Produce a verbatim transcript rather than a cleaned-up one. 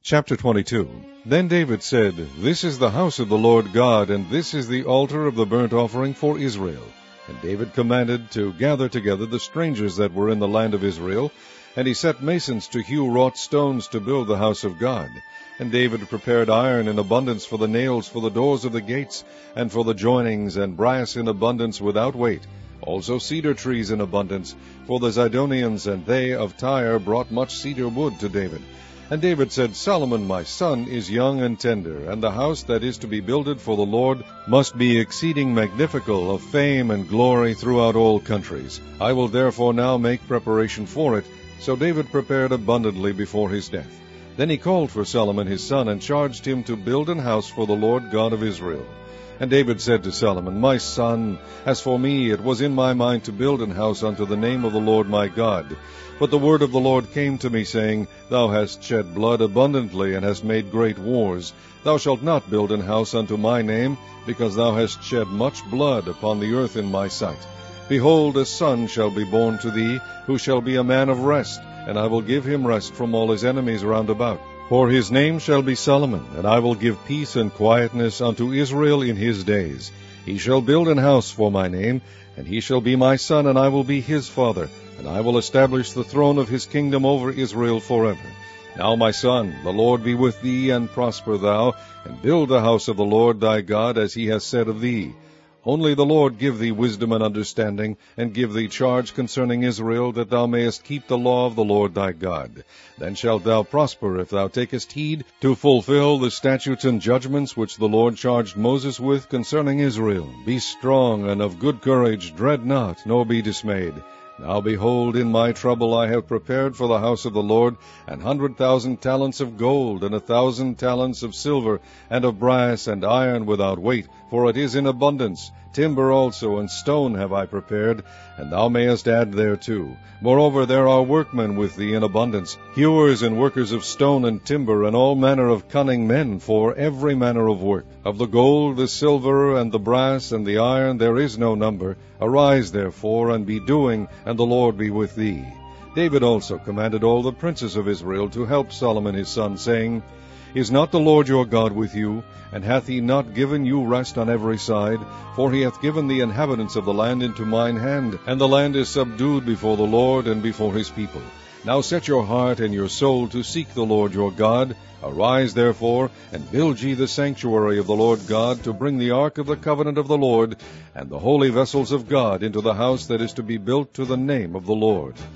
Chapter twenty-two. Then David said, This is the house of the Lord God, and this is the altar of the burnt offering for Israel. And David commanded to gather together the strangers that were in the land of Israel, and he set masons to hew wrought stones to build the house of God. And David prepared iron in abundance for the nails for the doors of the gates, and for the joinings, and brass in abundance without weight, also cedar trees in abundance, for the Zidonians and they of Tyre brought much cedar wood to David. And David said, Solomon my son is young and tender, and the house that is to be builded for the Lord must be exceeding magnifical, of fame and glory throughout all countries. I will therefore now make preparation for it. So David prepared abundantly before his death. Then he called for Solomon his son, and charged him to build an house for the Lord God of Israel. And David said to Solomon, My son, as for me, it was in my mind to build an house unto the name of the Lord my God. But the word of the Lord came to me, saying, Thou hast shed blood abundantly, and hast made great wars. Thou shalt not build an house unto my name, because thou hast shed much blood upon the earth in my sight. Behold, a son shall be born to thee, who shall be a man of rest, and I will give him rest from all his enemies round about. For his name shall be Solomon, and I will give peace and quietness unto Israel in his days. He shall build an house for my name, and he shall be my son, and I will be his father, and I will establish the throne of his kingdom over Israel forever. Now, my son, the Lord be with thee, and prosper thou, and build the house of the Lord thy God, as he has said of thee. Only the Lord give thee wisdom and understanding, and give thee charge concerning Israel, that thou mayest keep the law of the Lord thy God. Then shalt thou prosper, if thou takest heed to fulfill the statutes and judgments which the Lord charged Moses with concerning Israel. Be strong and of good courage, dread not, nor be dismayed. Now behold, in my trouble I have prepared for the house of the Lord an hundred thousand talents of gold, and a thousand talents of silver, and of brass and iron without weight, for it is in abundance. Timber also and stone have I prepared, and thou mayest add thereto. Moreover, there are workmen with thee in abundance, hewers and workers of stone and timber, and all manner of cunning men for every manner of work. Of the gold, the silver, and the brass, and the iron there is no number. Arise, therefore, and be doing, and the Lord be with thee. David also commanded all the princes of Israel to help Solomon his son, saying, Is not the Lord your God with you? And hath he not given you rest on every side? For he hath given the inhabitants of the land into mine hand, and the land is subdued before the Lord and before his people. Now set your heart and your soul to seek the Lord your God. Arise, therefore, and build ye the sanctuary of the Lord God, to bring the ark of the covenant of the Lord, and the holy vessels of God into the house that is to be built to the name of the Lord.